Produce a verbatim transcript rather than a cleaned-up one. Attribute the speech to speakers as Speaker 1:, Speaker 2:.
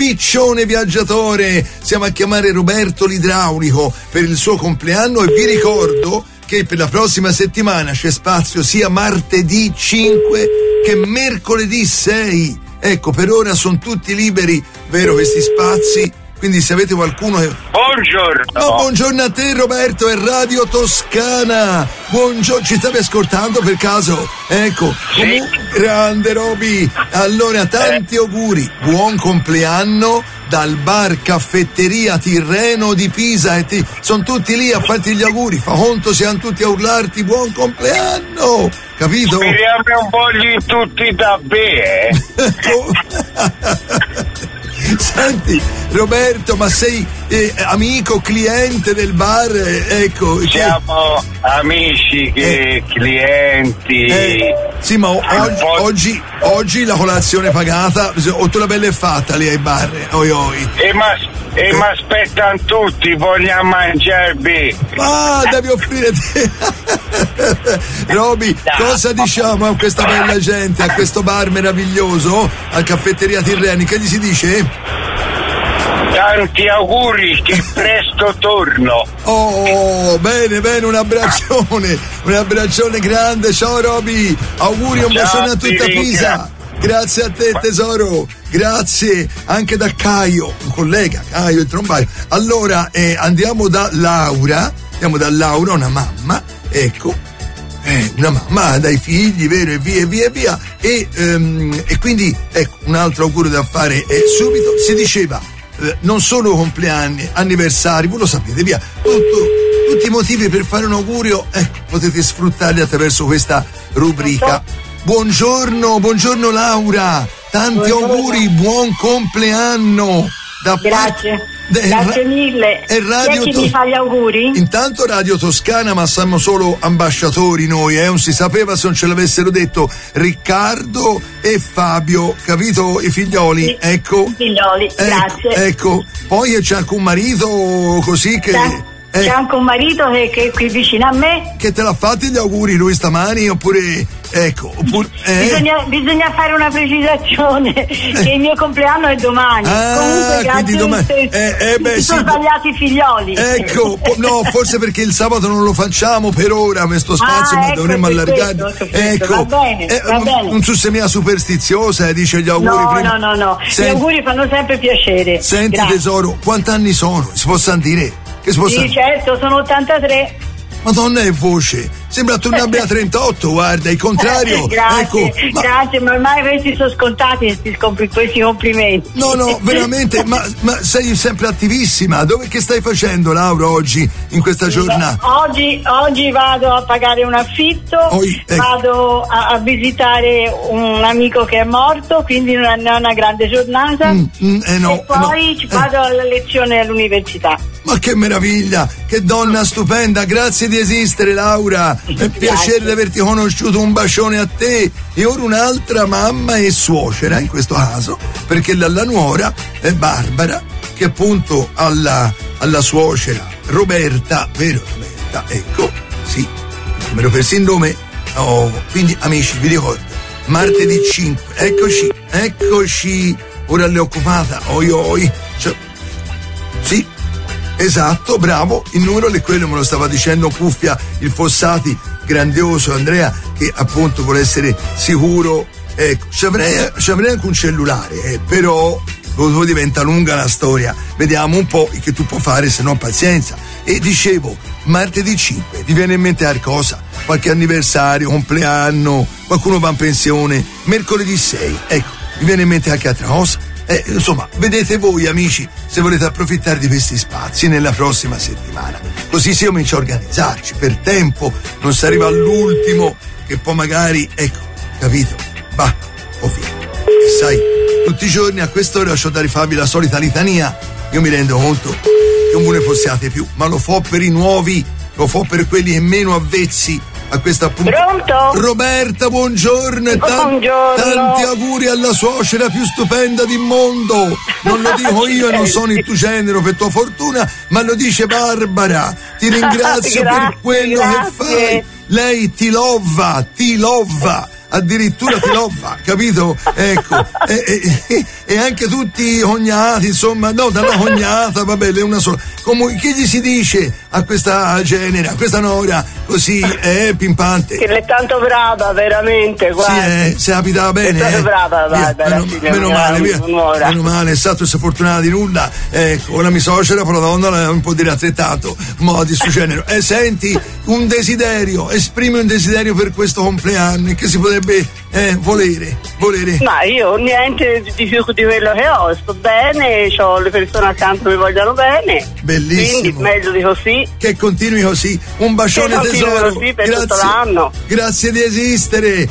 Speaker 1: piccione viaggiatore. Siamo a chiamare Roberto l'idraulico per il suo compleanno e vi ricordo che per la prossima settimana c'è spazio sia martedì cinque che mercoledì sei. Ecco, per ora sono tutti liberi, vero, questi spazi? Quindi se avete qualcuno che...
Speaker 2: Buongiorno.
Speaker 1: Ma buongiorno a te Roberto, è Radio Toscana. Buongiorno, ci stavi ascoltando per caso? Ecco,
Speaker 2: sì.
Speaker 1: Comunque, grande Roby. Allora, tanti eh. auguri, buon compleanno dal bar Caffetteria Tirreno di Pisa e ti... sono tutti lì a farti gli auguri. Fa conto siamo tutti a urlarti buon compleanno, capito?
Speaker 2: Speriamo un po' di tutti da bene.
Speaker 1: Senti Roberto, ma sei eh, amico, cliente del bar? Eh, ecco.
Speaker 2: Siamo che... amici, che
Speaker 1: eh.
Speaker 2: clienti.
Speaker 1: Eh. Sì, ma o- oggi, oggi, oggi la colazione pagata, o tu la bella è fatta lì ai bar? Oi oi.
Speaker 2: E ma, e eh. ma aspettano tutti, vogliamo mangiare bene.
Speaker 1: Ah, devi offrire te. Roby, no. Cosa diciamo a questa bella gente, a questo bar meraviglioso, a Caffetteria Tirreni? Che gli si dice?
Speaker 2: Tanti auguri, che presto torno.
Speaker 1: Oh, bene, bene, un abbraccione, un abbraccione grande. Ciao Roby, auguri, un bacione a tutta Pisa. Grazie a te tesoro, grazie anche da Caio, un collega, Caio il trombaio. Allora, eh, andiamo da Laura, andiamo da Laura, una mamma, ecco, eh, una mamma dai figli, vero, e via, e via, e via. E, um, e quindi, ecco, un altro augurio da fare è subito, si diceva, eh, non solo compleanni, anniversari, voi lo sapete, via, tutto, tutti i motivi per fare un augurio, ecco, potete sfruttarli attraverso questa rubrica. Buongiorno, buongiorno Laura, tanti buongiorno. Auguri, buon compleanno. Da
Speaker 3: Grazie,
Speaker 1: parte,
Speaker 3: grazie mille.
Speaker 1: E Radio
Speaker 3: Chi
Speaker 1: to-
Speaker 3: mi fa gli auguri?
Speaker 1: Intanto Radio Toscana, ma siamo solo ambasciatori noi, eh? Non si sapeva se non ce l'avessero detto Riccardo e Fabio, capito? I figlioli, sì, ecco.
Speaker 3: I figlioli,
Speaker 1: ecco,
Speaker 3: grazie.
Speaker 1: Ecco, poi c'è anche un marito così che...
Speaker 3: C'è,
Speaker 1: eh,
Speaker 3: c'è anche un marito che, che è qui vicino a me.
Speaker 1: Che te l'ha fatti gli auguri lui stamani, oppure... Ecco, oppure, eh?
Speaker 3: bisogna, bisogna fare una precisazione eh. che il mio compleanno è domani.
Speaker 1: Ah,
Speaker 3: comunque grazie
Speaker 1: domani.
Speaker 3: Se,
Speaker 1: eh, eh, beh,
Speaker 3: si
Speaker 1: sì.
Speaker 3: sono sbagliati i figlioli.
Speaker 1: Ecco, no, forse perché il sabato non lo facciamo per ora questo spazio,
Speaker 3: ah,
Speaker 1: ma
Speaker 3: ecco,
Speaker 1: dovremmo allargarlo.
Speaker 3: Ecco, va bene,
Speaker 1: eh,
Speaker 3: va bene.
Speaker 1: Non so se mia superstiziosa eh, dice gli auguri
Speaker 3: no,
Speaker 1: prima.
Speaker 3: no, no, no.
Speaker 1: Senti,
Speaker 3: gli auguri fanno sempre piacere.
Speaker 1: Senti
Speaker 3: grazie.
Speaker 1: tesoro, quanti anni sono? Si possono dire? Che si possono...
Speaker 3: Sì, certo, sono ottantatré.
Speaker 1: Madonna è voce, sembra tu ne abbia trentotto, guarda, il contrario.
Speaker 3: Grazie,
Speaker 1: ecco, ma...
Speaker 3: grazie, ma ormai questi sono scontati questi, compl- questi complimenti.
Speaker 1: No, no, veramente, ma, ma sei sempre attivissima. Dove che stai facendo, Laura, oggi, in questa giornata?
Speaker 3: Oggi, oggi vado a pagare un affitto,
Speaker 1: Oi, ecco.
Speaker 3: vado a, a visitare un amico che è morto, quindi non è una grande giornata.
Speaker 1: Mm, mm, eh no,
Speaker 3: e poi
Speaker 1: no,
Speaker 3: vado
Speaker 1: eh.
Speaker 3: alla lezione all'università.
Speaker 1: Ma che meraviglia, che donna stupenda, grazie di esistere Laura, è piacere di averti conosciuto, un bacione a te e ora un'altra mamma e suocera in questo caso, perché la, la nuora è Barbara che appunto alla, alla suocera Roberta, vero Roberta, ecco, sì, numero per il nome, oh, quindi amici vi ricordo, martedì cinque, eccoci, eccoci, ora l'è occupata, oi oi, cioè, sì. Esatto, bravo, il numero è quello, me lo stava dicendo Cuffia, il Fossati, grandioso Andrea, che appunto vuole essere sicuro, ecco, ci avrei, ci avrei anche un cellulare, eh, però dopo diventa lunga la storia, vediamo un po' che tu puoi fare, se no pazienza. E dicevo, martedì cinque, ti viene in mente qualcosa? Qualche anniversario, compleanno, qualcuno va in pensione, mercoledì sei, ecco, mi viene in mente anche altra cosa? Eh, insomma, vedete voi amici se volete approfittare di questi spazi nella prossima settimana, così si comincia a organizzarci per tempo, non si arriva all'ultimo che poi magari, ecco, capito, va, o via. E sai, tutti i giorni a quest'ora lascio da rifarvi la solita litania, io mi rendo conto che non ve ne possiate più, ma lo fo per i nuovi, lo fo per quelli che meno avvezzi a questa appunto.
Speaker 3: Pronto?
Speaker 1: Roberta, buongiorno e tan-
Speaker 3: buongiorno.
Speaker 1: tanti auguri alla suocera più stupenda del mondo. Non lo dico io e non sono il tuo genero per tua fortuna, ma lo dice Barbara. Ti ringrazio
Speaker 3: grazie,
Speaker 1: per quello
Speaker 3: grazie.
Speaker 1: che fai. Lei ti lova, ti lova. Addirittura ti lova, capito? Ecco, e, e, e anche tutti cognati, insomma, no, dalla cognata, vabbè, è una sola. Comunque, che gli si dice a questa genere, a questa nora così eh, pimpante?
Speaker 4: Che è tanto brava, veramente, guarda.
Speaker 1: Sì, eh, se abitava bene.
Speaker 4: È tanto
Speaker 1: eh.
Speaker 4: brava, Barbara.
Speaker 1: Meno, meno male, via. Meno male, è stato se fortunata di nulla. Ecco, ora mi suocera, però la donna non può dire altrettanto, modi su genere. E eh, senti, un desiderio, esprimi un desiderio per questo compleanno che si potrebbe eh, volere, volere.
Speaker 4: Ma io niente di più di quello che ho, sto bene, ho le persone accanto che mi vogliono bene.
Speaker 1: Bellissimo.
Speaker 4: Quindi meglio di così.
Speaker 1: Che continui così. Un bacione
Speaker 4: che
Speaker 1: tesoro.
Speaker 4: Così per
Speaker 1: Grazie.
Speaker 4: tutto l'anno.
Speaker 1: Grazie di esistere.